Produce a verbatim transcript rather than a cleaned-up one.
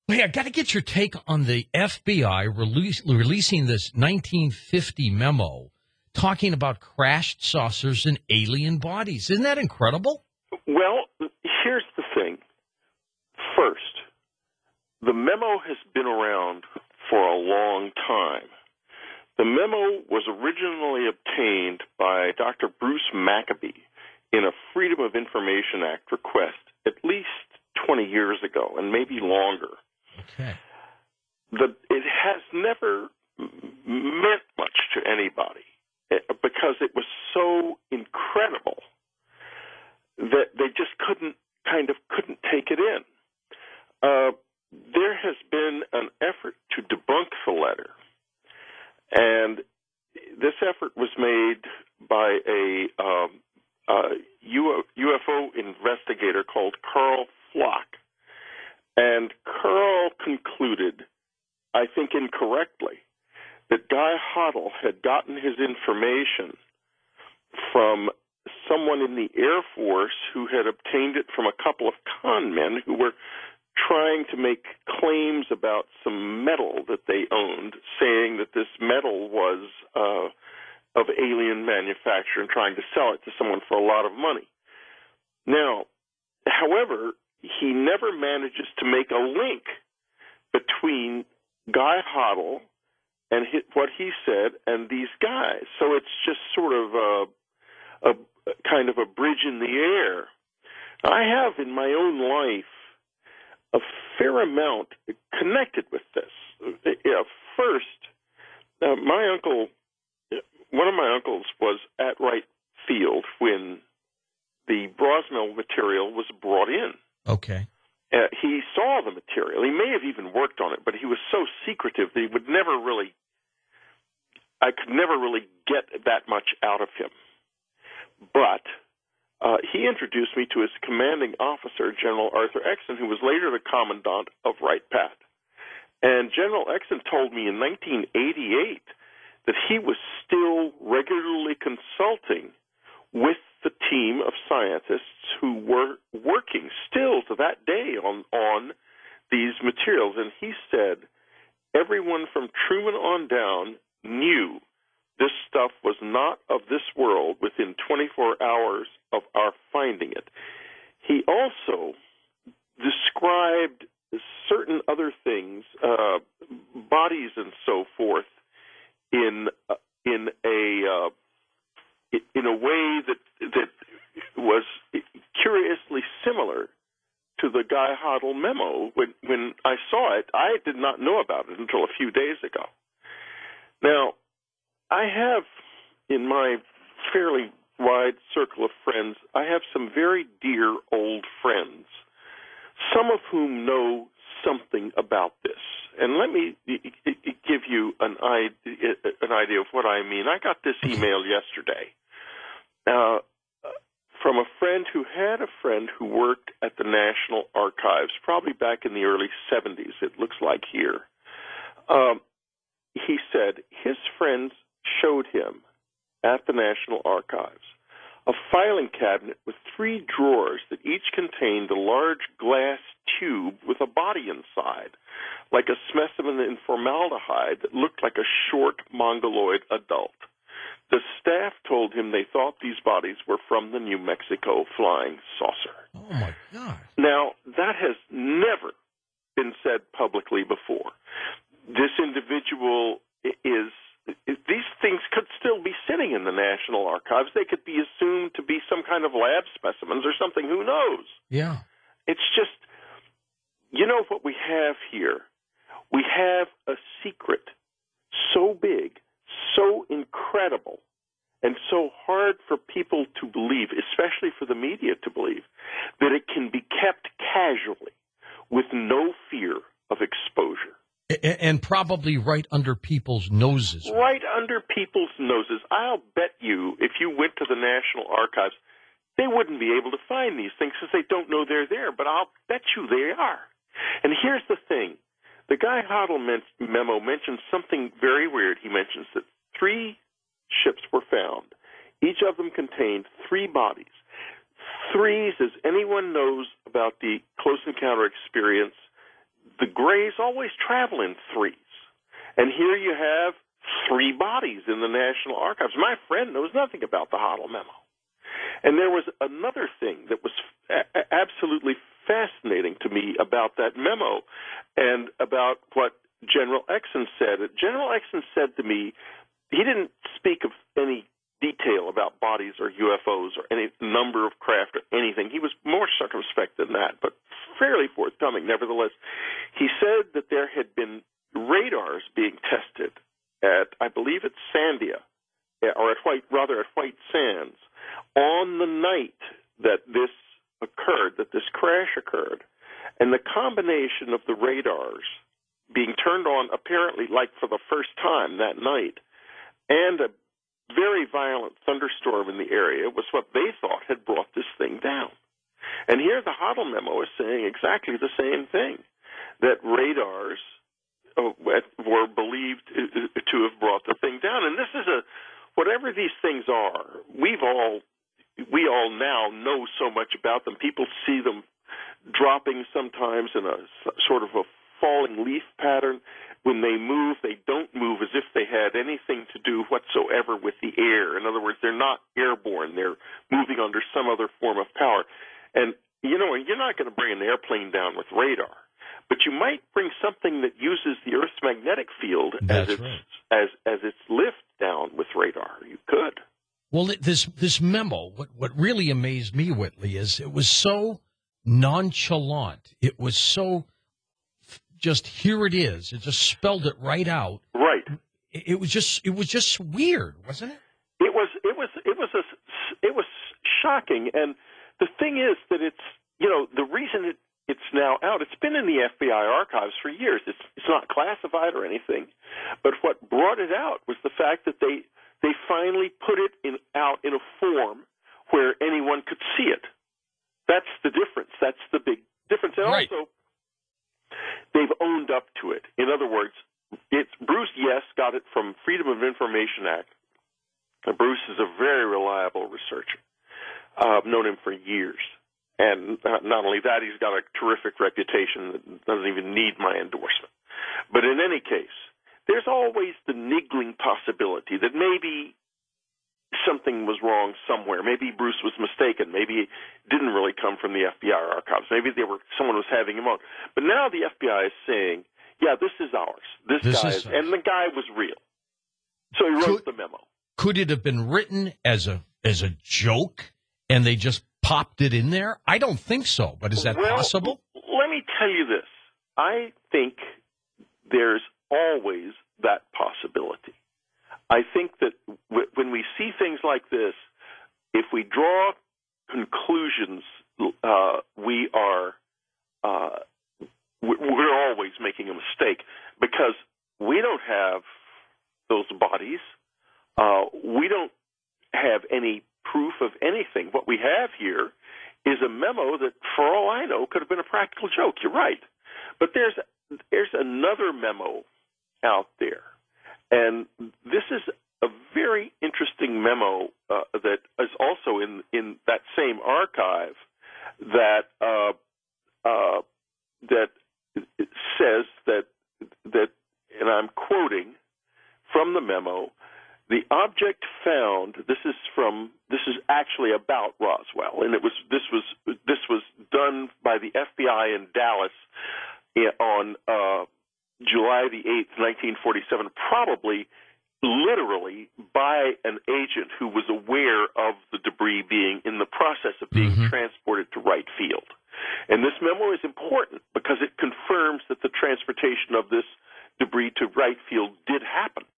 Hey, I got to get your take on the F B I release, releasing this nineteen fifty memo talking about crashed saucers and alien bodies. Isn't that incredible? Well, here's the thing. First, the memo has been around for a long time. The memo was originally obtained by Doctor Bruce Maccabee in a Freedom of Information Act request at least twenty years ago, and maybe longer. Okay. The, it has never meant much to anybody because it was so incredible that they just couldn't kind of couldn't take it in. Uh, there has been an effort to debunk the letter, and this effort was made by a, um, a U F O investigator called Carl Flock. And Carl concluded, I think incorrectly, that Guy Hoddle had gotten his information from someone in the Air Force who had obtained it from a couple of con men who were trying to make claims about some metal that they owned, saying that this metal was uh, of alien manufacture and trying to sell it to someone for a lot of money. Now, however, he never manages to make a link between Guy Hoddle and his, what he said and these guys. So it's just sort of a, a kind of a bridge in the air. I have in my own life a fair amount connected with this. Yeah, first, uh, my uncle, one of my uncles was at Wright Field when the Brosmel material was brought in. Okay. Uh, he saw the material. He may have even worked on it, but he was so secretive that he would never really, I could never really get that much out of him. But uh, he introduced me to his commanding officer, General Arthur Exon, who was later the commandant of Wright-Patt. And General Exon told me in nineteen eighty-eight that he was still regularly consulting with the team of scientists who were working still to that day on, on these materials. And he said everyone from Truman on down knew this stuff was not of this world within twenty-four hours of our finding it. He also described certain other things, uh, bodies and so forth, in uh, in a uh, in a way that that was curiously similar to the Guy Hoddle memo. When when I saw it, I did not know about it until a few days ago. Now, I have in my fairly wide circle of friends, I have some very dear old friends, some of whom know something about this. And let me give you an idea of what I mean. I got this email yesterday uh, from a friend who had a friend who worked at the National Archives, probably back in the early seventies, it looks like here. Um, he said his friends showed him at the National Archives a filing cabinet with three drawers that each contained a large glass tube with a body inside, like a specimen in formaldehyde that looked like a short mongoloid adult. The staff told him they thought these bodies were from the New Mexico flying saucer. Oh, my God. Now, that has never been said publicly before. This individual is... These things could still be sitting in the National Archives. They could be assumed to be some kind of lab specimens or something. Who knows? Yeah. It's just, you know what we have here? We have a secret so big, so incredible, and so hard for people to believe, especially for the media to believe, that it can be kept casually with no fear of exposure. And probably right under people's noses. Right under people's noses. I'll bet you if you went to the National Archives, they wouldn't be able to find these things because they don't know they're there, but I'll bet you they are. And here's the thing. The Guy Hoddle memo mentions something very weird. He mentions that three ships were found. Each of them contained three bodies. Threes, as anyone knows about the close encounter experience, the grays always travel in threes. And here you have three bodies in the National Archives. My friend knows nothing about the Hoddle memo. And there was another thing that was a- absolutely fascinating to me about that memo and about what General Exon said. General Exon said to me, he didn't speak of any detail about bodies or U F Os or any number of craft or anything. He was more circumspect than that, but fairly forthcoming nevertheless. He said that there had been radars being tested at, I believe it's Sandia, or at White, rather at White Sands, on the night that this occurred, that this crash occurred. And the combination of the radars being turned on apparently like for the first time that night and a very violent thunderstorm in the area was what they thought had brought this thing down. And here the Hoddle memo is saying exactly the same thing, that radars uh, were believed to have brought the thing down. And this is a, whatever these things are, we've all, we all now know so much about them. People see them dropping sometimes in a sort of a falling leaf pattern. When they move, they don't move as if they had anything to do whatsoever with the air. In other words, they're not airborne. They're moving under some other form of power. And, you know, you're not going to bring an airplane down with radar, but you might bring something that uses the Earth's magnetic field as its, right. as, as its lift down with radar. You could. Well, this this memo, what, what really amazed me, Whitley, is it was so nonchalant. It was so just, here it is. It just spelled it right out. Right. It, it was just it was just weird, wasn't it? It was it was it was a, it was shocking. And the thing is that it's, you know, the reason it, it's now out, it's been in the F B I archives for years. It's it's not classified or anything. But what brought it out was the fact that they they finally put it in out in a form where anyone could see it. That's the difference. That's the big difference. And right. also, they've owned up to it. In other words, it's Bruce, yes, got it from Freedom of Information Act. Bruce is a very reliable researcher. Uh, I've known him for years. And uh, not only that, he's got a terrific reputation that doesn't even need my endorsement. But in any case, there's always the niggling possibility that maybe something was wrong somewhere. Maybe Bruce was mistaken. Maybe it didn't really come from the F B I archives. Maybe they were someone was having him on. But now the F B I is saying, yeah, this is ours. This, this guy is is, and the guy was real. So he wrote could, the memo. Could it have been written as a as a joke and they just popped it in there? I don't think so, but is that well, possible? Let me tell you this. I think there's always that possibility. I think that w- when we see things like this, if we draw conclusions, uh, we are uh, we're always making a mistake because we don't have those bodies. Uh, we don't have any proof of anything. What we have here is a memo that, for all I know, could have been a practical joke. You're right. But there's there's another memo out there. And this is a very interesting memo uh, that is also in, in that same archive that uh, uh, that says that that, and I'm quoting from the memo, the object found. This is from. This is actually about Roswell, and it was. This was. This was done by the F B I in Dallas on uh, July the eighth, nineteen forty-seven. Probably, literally, by an agent who was aware of the debris being in the process of being mm-hmm. transported to Wright Field. And this memo is important because it confirms that the transportation of this debris to Wright Field did happen.